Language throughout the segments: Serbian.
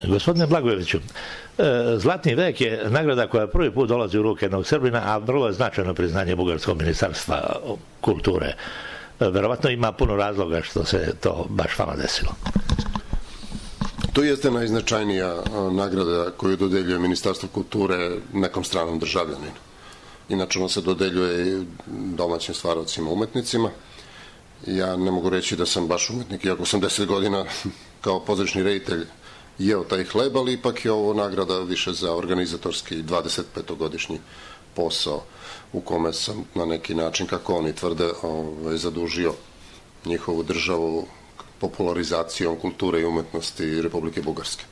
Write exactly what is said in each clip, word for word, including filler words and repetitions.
Gospodine Blagojeviću, Zlatni vek je nagrada koja prvi put dolazi u ruke jednog Srbina, a vrlo je značajno priznanje Bugarskog ministarstva kulture. Verovatno ima puno razloga što se to baš vama desilo. To jeste najznačajnija nagrada koju dodeljuje Ministarstvo kulture nekom stranom državljaninu. Inače, ono se dodeljuje domaćim stvarocima, umetnicima. Ja ne mogu reći da sam baš umetnik, iako sam deset godina kao pozorišni reditelj jeo taj hleb, ali ipak je ovo nagrada više za organizatorski dvadesetpetogodišnji posao u kome sam na neki način, kako oni tvrde, ovaj, zadužio njihovu državu popularizacijom kulture i umetnosti Republike Bugarske.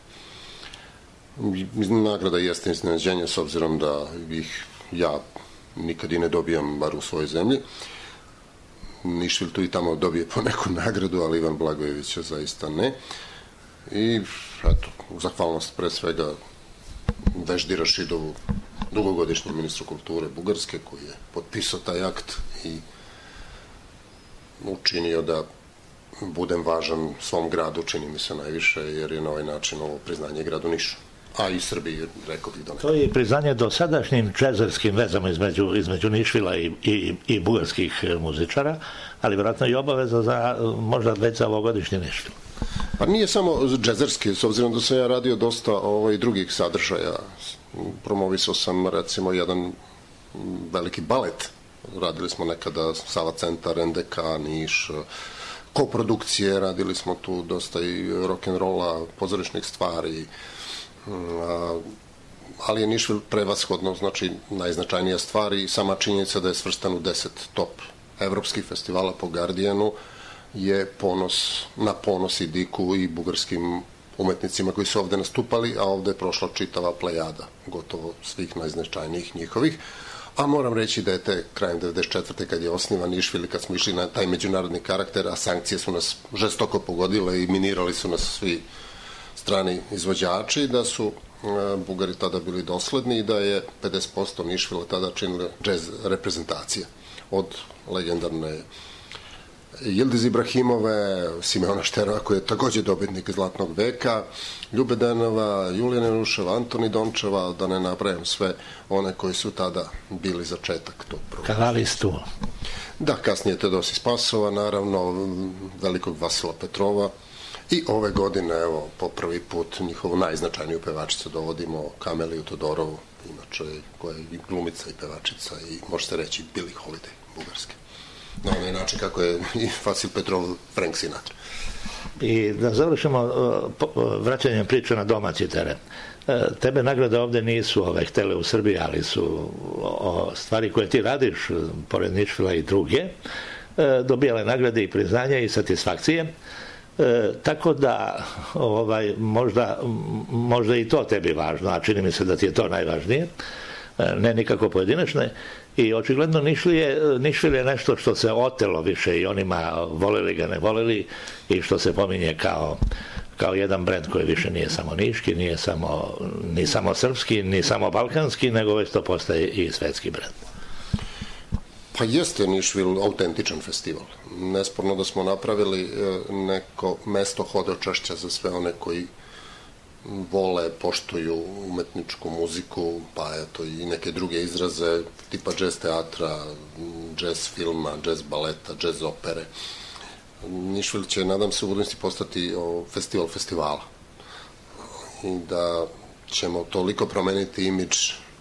Nagrada jeste iznenađenje s obzirom da ih ja nikad i ne dobijam, bar u svojoj zemlji. Nišvil tu i tamo dobije po neku nagradu, ali Ivan Blagojević zaista ne. I eto, zahvalnost pre svega Veždi Rašidovu, dugogodišnjem ministru kulture Bugarske, koji je potpisao taj akt i učinio da budem važan svom gradu, čini mi se najviše, jer je na ovaj način ovo priznanje gradu Nišu, a i Srbiji, rekao bih. To je priznanje dosadašnjim džezerskim vezama između, između Nišvila i, i, i bugarskih muzičara, ali vjerojatno i obaveza za možda već za ovogodišnji Nišvil. Pa nije samo džezerski, s obzirom da sam ja radio dosta ovaj, drugih sadržaja. Promovisao sam recimo jedan veliki balet. Radili smo nekada Sava centar, N D K, Niš, koprodukcije, radili smo tu dosta i rock'n'rolla, pozorišnih stvari, ali je Nišvil prevashodno, znači najznačajnija stvar i sama činjenica da je svrstan u deset top evropskih festivala po Guardianu je ponos, na ponos i diku i bugarskim umetnicima koji su ovde nastupali, a ovde je prošla čitava plejada, gotovo svih najznačajnijih njihovih. A moram reći da je te krajem devedeset četvrte kad je osnivan Nišvil i kad smo išli na taj međunarodni karakter, a sankcije su nas žestoko pogodile i minirali su nas svi strani izvođači, da su Bugari tada bili dosledni i da je pedeset posto Nišvila tada činila džez reprezentacija. Od legendarne Yildiz Ibrahimove, Simeona Šterova, koji je takođe dobitnik Zlatnog veka, Ljube Denova, Julija Neruševa, Antoni Dončeva, da ne nabrajam sve one koji su tada bili začetak tog programa. Kavalistu. Da, kasnije Teodosi Spasova, naravno, velikog Vasila Petrova. I ove godine, evo, po prvi put njihovu najznačajniju pevačicu dovodimo, Kameliju Todorovu, inače koja je i glumica i pevačica i možete reći Billie Holiday, bugarske. Na onaj način kako je i Vasil Petrov, Frank Sinatra. I da završimo vraćanjem priče na domaći teren. Tebe nagrade ovde nisu ove, htele u Srbiji, ali su o, stvari koje ti radiš, pored Nišvila i druge, dobijale nagrade i priznanja i satisfakcije. E, tako da ovaj, možda, možda i to tebi važno, a čini mi se da ti je to najvažnije, e, ne nikako pojedinačne. I očigledno Nišvil je, Nišvil je nešto što se otelo više i onima voleli ga, ne voleli, i što se pominje kao, kao jedan brend koji više nije samo niški, nije samo, ni samo srpski, ni samo balkanski, nego već to postaje i svetski brend. Pa jeste Nišvil autentičan festival. Nesporno da smo napravili neko mesto hodočašća za sve one koji vole, poštuju umetničku muziku, pa eto i neke druge izraze tipa džez teatra, džez filma, džez baleta, džez opere. Nišvil će, nadam se, u budućnosti postati festival festivala i da ćemo toliko promeniti imidž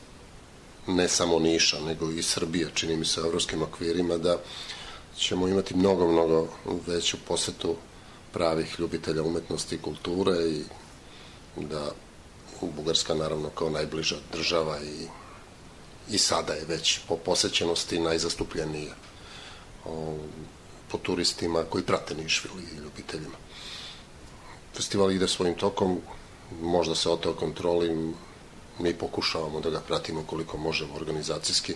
ne samo Niša, nego i Srbije, čini mi se, u evropskim okvirima, da ćemo imati mnogo, mnogo veću posetu pravih ljubitelja umetnosti i kulture i da Bugarska, naravno, kao najbliža država i, i sada je već po posećenosti najzastupljenija o, po turistima koji prate Nišvil i ljubiteljima. Festival ide svojim tokom, možda se oteo kontroli, mi pokušavamo da ga pratimo koliko možemo organizacijski.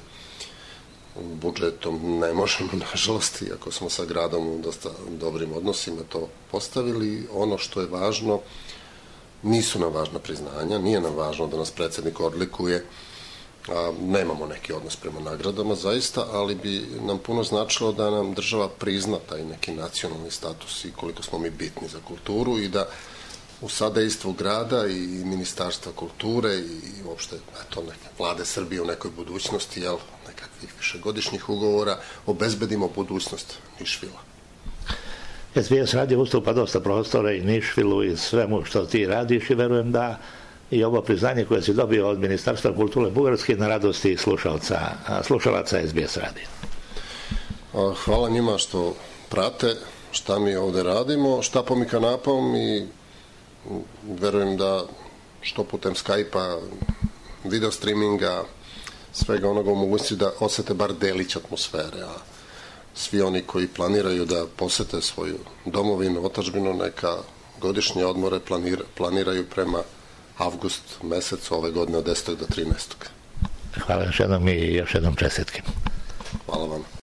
Budžetom ne možemo, nažalost, iako smo sa gradom u dosta dobrim odnosima to postavili. Ono što je važno, nisu nam važna priznanja, nije nam važno da nas predsednik odlikuje, a, nemamo neki odnos prema nagradama zaista, ali bi nam puno značilo da nam država prizna taj neki nacionalni status i koliko smo mi bitni za kulturu i da u sadejstvu grada i Ministarstva kulture i uopšte eto, neke vlade Srbije u nekoj budućnosti, jel, nekakvih višegodišnjih ugovora, obezbedimo budućnost Nišvila. S B S radio ustupa dosta prostora i Nišvilu i svemu što ti radiš i verujem da i ovo priznanje koje si dobio od Ministarstva kulture Bugarske na radosti slušalca, slušalaca S B S radija. Hvala njima što prate šta mi ovde radimo, šta po mi kanapom i verujem da što putem Skype-a, video streaminga, svega onoga u mogućnosti da osete bar delić atmosfere, a svi oni koji planiraju da posete svoju domovinu, otadžbinu, neka godišnje odmore planira, planiraju prema avgust mesecu ove godine od desetog do trinaestog. Hvala još jednom i još jednom čestitke. Hvala vam.